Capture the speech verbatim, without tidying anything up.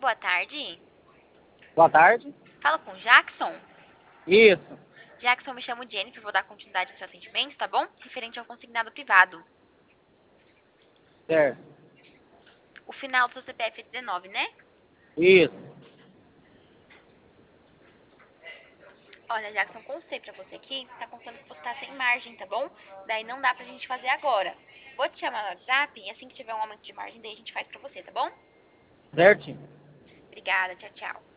boa tarde. Boa tarde. Fala com o Jackson. Isso, Jackson, me chamo Jennifer, vou dar continuidade ao seu atendimento, tá bom? Referente ao consignado privado. certo. O final do seu C P F é dezenove, né? Isso, Olha, Jackson, constei pra você aqui, tá contando que você tá sem margem, tá bom? Daí não dá pra gente fazer agora. Vou te chamar no WhatsApp e assim que tiver um aumento de margem, daí a gente faz pra você, tá bom? certinho. Obrigada, tchau, tchau.